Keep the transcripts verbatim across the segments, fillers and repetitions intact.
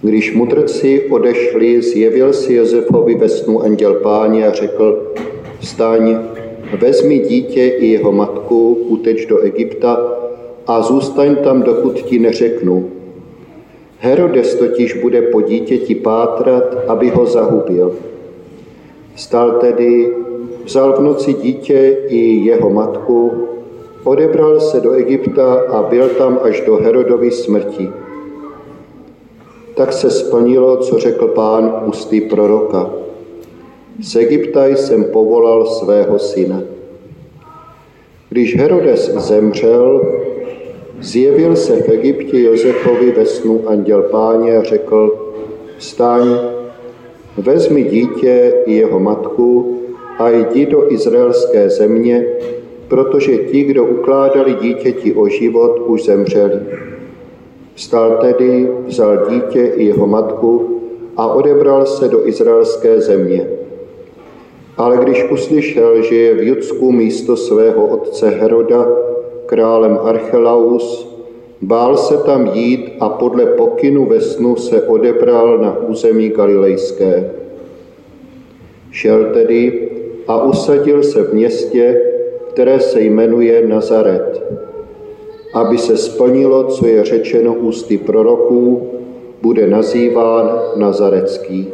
Když mudrci odešli, zjevil si Josefovi ve snu anděl Páně a řekl: Vstaň, vezmi dítě i jeho matku, uteč do Egypta a zůstaň tam, dokud ti neřeknu. Herodes totiž bude po dítěti pátrat, aby ho zahubil. Vstal tedy, vzal v noci dítě i jeho matku, odebral se do Egypta a byl tam až do Herodovy smrti. Tak se splnilo, co řekl Pán ústy proroka. Z Egypta jsem povolal svého syna. Když Herodes zemřel, zjevil se v Egyptě Josefovi ve snu anděl Páně a řekl: Vstaň, vezmi dítě i jeho matku a jdi do izraelské země, protože ti, kdo ukládali dítěti o život, už zemřeli. Vstal tedy, vzal dítě i jeho matku a odebral se do izraelské země. Ale když uslyšel, že je v Judsku místo svého otce Heroda králem Archelaus, bál se tam jít a podle pokynu ve snu se odebral na území galilejské. Šel tedy a usadil se v městě, které se jmenuje Nazaret, aby se splnilo, co je řečeno ústy proroků, bude nazýván Nazaretský.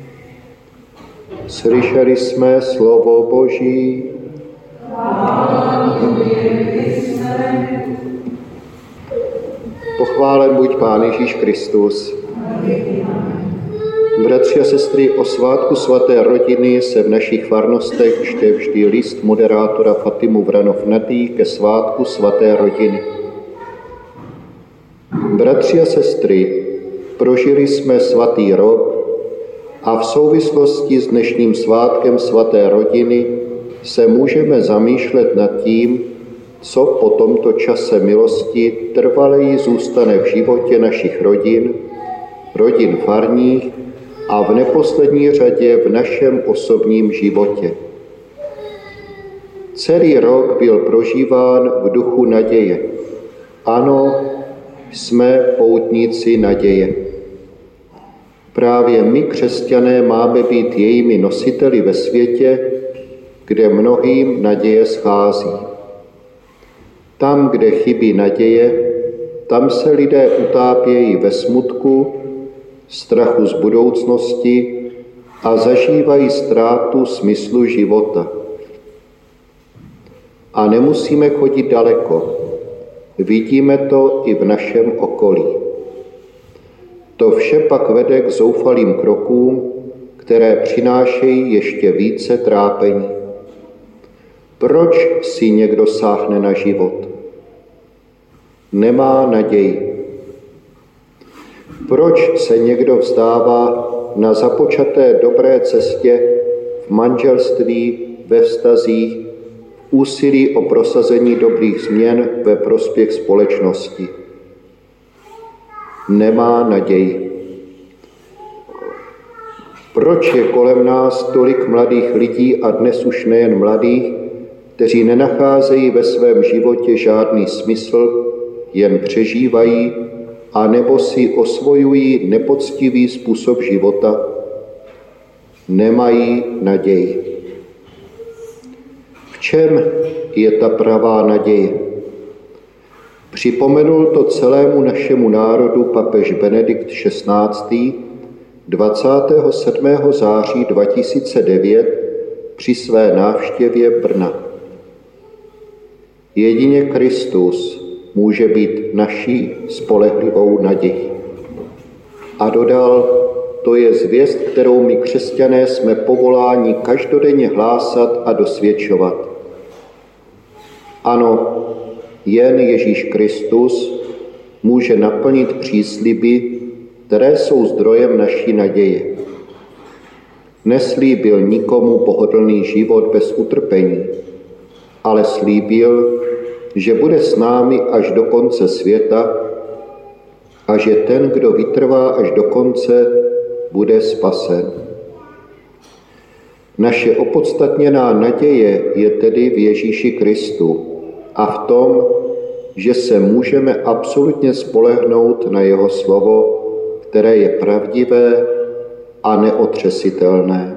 Slyšeli jsme slovo Boží. Pochválen buď Pán Ježíš Kristus. Bratři a sestry, o svátku svaté rodiny se v našich farnostech čte vždy list moderátora Fatimu Vranov Natý ke svátku svaté rodiny. Bratři a sestry, prožili jsme svatý rok a v souvislosti s dnešním svátkem svaté rodiny se můžeme zamýšlet nad tím, co po tomto čase milosti trvaleji zůstane v životě našich rodin, rodin farních a v neposlední řadě v našem osobním životě. Celý rok byl prožíván v duchu naděje. Ano, jsme poutníci naděje. Právě my, křesťané, máme být jejími nositeli ve světě, kde mnohým naděje schází. Tam, kde chybí naděje, tam se lidé utápějí ve smutku, strachu z budoucnosti a zažívají ztrátu smyslu života. A nemusíme chodit daleko. Vidíme to i v našem okolí. To vše pak vede k zoufalým krokům, které přinášejí ještě více trápení. Proč si někdo sáhne na život? Nemá naději. Proč se někdo vzdává na započaté dobré cestě v manželství, ve vztazích, v úsilí o prosazení dobrých změn ve prospěch společnosti? Nemá naději. Proč je kolem nás tolik mladých lidí a dnes už nejen mladých, kteří nenacházejí ve svém životě žádný smysl, jen přežívají a nebo si osvojují nepoctivý způsob života? Nemají naději. V čem je ta pravá naděje? Připomenul to celému našemu národu papež Benedikt šestnáctý. dvacátého sedmého září dva tisíce devět při své návštěvě Brna. Jedině Kristus může být naší spolehlivou nadějí. A dodal, to je zvěst, kterou my křesťané jsme povoláni každodenně hlásat a dosvědčovat. Ano, jen Ježíš Kristus může naplnit přísliby, které jsou zdrojem naší naděje. Neslíbil nikomu pohodlný život bez utrpení, ale slíbil, že bude s námi až do konce světa a že ten, kdo vytrvá až do konce, bude spasen. Naše opodstatněná naděje je tedy v Ježíši Kristu a v tom, že se můžeme absolutně spolehnout na jeho slovo, které je pravdivé a neotřesitelné.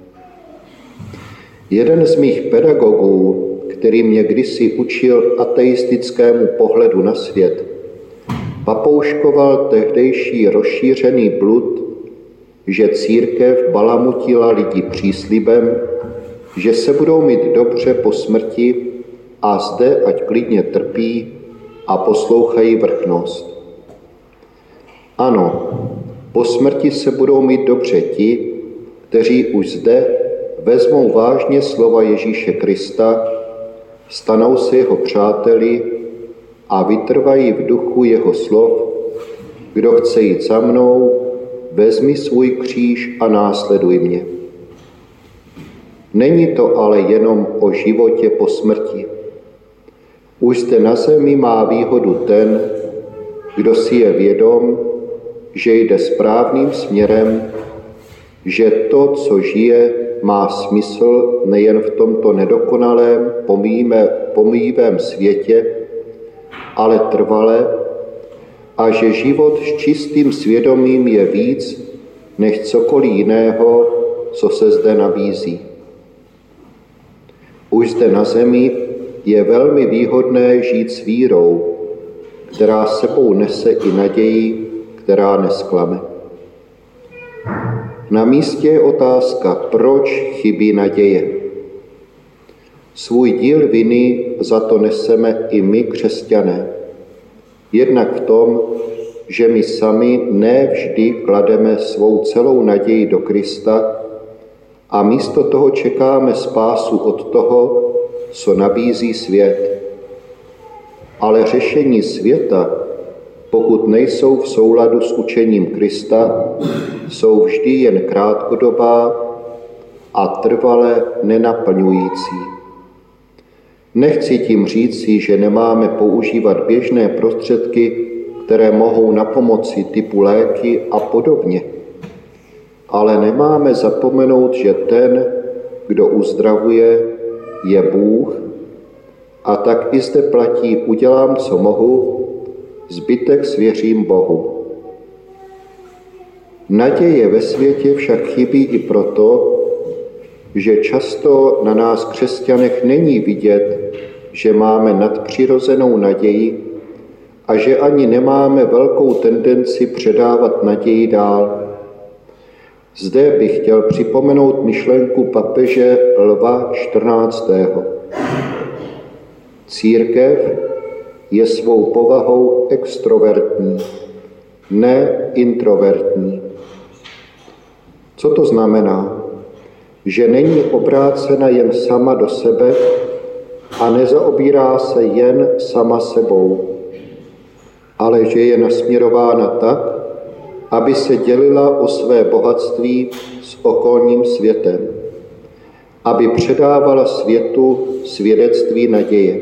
Jeden z mých pedagogů, který mě kdysi učil ateistickému pohledu na svět, papouškoval tehdejší rozšířený blud, že církev balamutila lidi příslibem, že se budou mít dobře po smrti a zde ať klidně trpí a poslouchají vrchnost. Ano, po smrti se budou mít dobře ti, kteří už zde vezmou vážně slova Ježíše Krista, stanou se jeho přáteli a vytrvají v duchu jeho slov: kdo chce jít za mnou, vezmi svůj kříž a následuj mě. Není to ale jenom o životě po smrti. Už zde na zemi má výhodu ten, kdo si je vědom, že jde správným směrem, že to, co žije, má smysl nejen v tomto nedokonalém, pomíjivém světě, ale trvale, a že život s čistým svědomím je víc než cokoliv jiného, co se zde nabízí. Už zde na zemi je velmi výhodné žít s vírou, která sebou nese i naději, která nesklame. Na místě je otázka, proč chybí naděje. Svůj díl viny za to neseme i my, křesťané. Jednak v tom, že my sami ne vždy klademe svou celou naději do Krista a místo toho čekáme spásu od toho, co nabízí svět. Ale řešení světa, pokud nejsou v souladu s učením Krista, jsou vždy jen krátkodobá a trvale nenaplňující. Nechci tím říci, že nemáme používat běžné prostředky, které mohou napomoci typu léky a podobně. Ale nemáme zapomenout, že ten, kdo uzdravuje, je Bůh, a tak i zde platí: udělám, co mohu, zbytek svěřím Bohu. Naděje ve světě však chybí i proto, že často na nás křesťanech není vidět, že máme nadpřirozenou naději a že ani nemáme velkou tendenci předávat naději dál. Zde bych chtěl připomenout myšlenku papeže Lva čtrnáctého. Církev je svou povahou extrovertní, ne introvertní. Co to znamená? Že není obrácena jen sama do sebe a nezaobírá se jen sama sebou, ale že je nasměrována tak, aby se dělila o své bohatství s okolním světem, aby předávala světu svědectví naděje.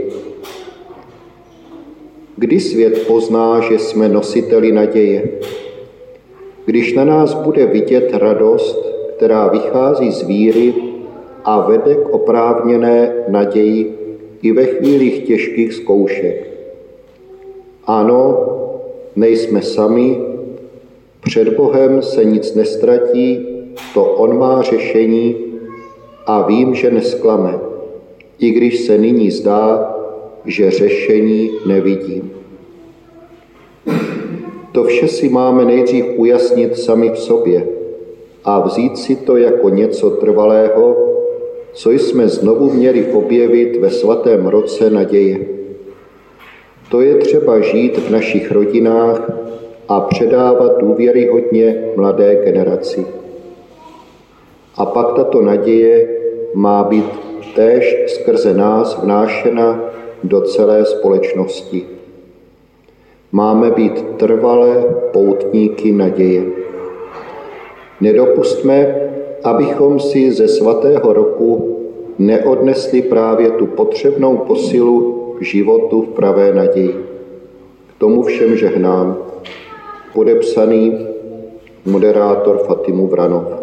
Kdy svět pozná, že jsme nositeli naděje? Když na nás bude vidět radost, která vychází z víry a vede k oprávněné naději i ve chvílích těžkých zkoušek. Ano, nejsme sami, před Bohem se nic nestratí, to on má řešení a vím, že nesklame, i když se nyní zdá, že řešení nevidím. To vše si máme nejdřív ujasnit sami v sobě a vzít si to jako něco trvalého, co jsme znovu měli objevit ve svatém roce naděje. To je třeba žít v našich rodinách a předávat důvěryhodně mladé generaci. A pak tato naděje má být též skrze nás vnášena do celé společnosti. Máme být trvalé poutníky naděje. Nedopustme, abychom si ze svatého roku neodnesli právě tu potřebnou posilu k životu v pravé naději. K tomu všem žehnám. Podepsaný moderátor Fatimu Vranov.